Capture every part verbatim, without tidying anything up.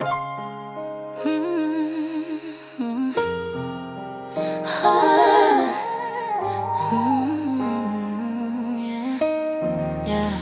Mm-hmm. Ah. Mm-hmm. Yeah. Yeah.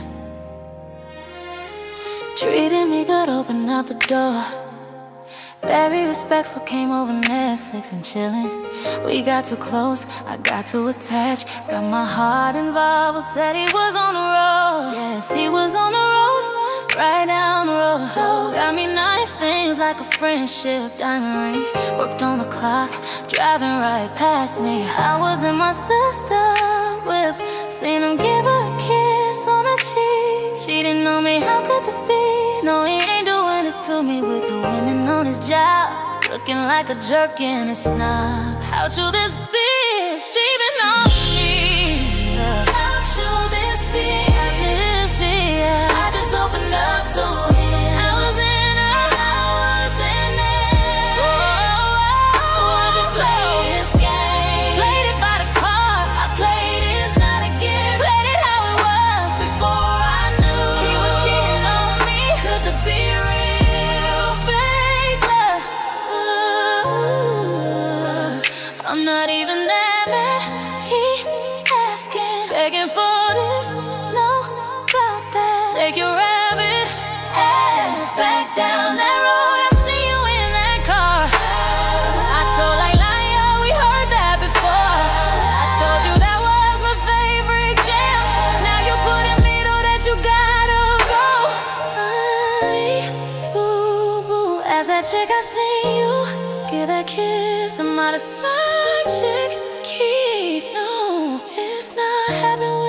Treated me good, opened up the door. Very respectful, came over Netflix and chillin'. We got too close, I got too attached. Got my heart involved, but said he was on the road. Yes, he was on the road, right down the road. Got me nice things like a friendship, diamond ring. Worked on the clock, driving right past me. I was in my sister whip, seen him give her a kiss on the cheek. She didn't know me, how could this be? No, he ain't doing this to me with the women on his job, looking like a jerk in a snob. How should this be? She been on me. How should this be? How should this be? I just opened up to him. I was in her, I was in it. So, so I just played his game. Played it by the cards. I played it, it's not a gift. Played it how it was before I knew he was cheating on me. Could the be real fake love? Ooh, I'm not even that mad. He asking, begging for this, no about that. Take your rabbit ass back down that road. I see you in that car. I told like Laya, we heard that before. I told you that was my favorite jam. Now you put in middle that you gotta go. Honey, boo boo, as that chick I see you give that kiss, I'm out of side chick. Keith, no, it's not happening.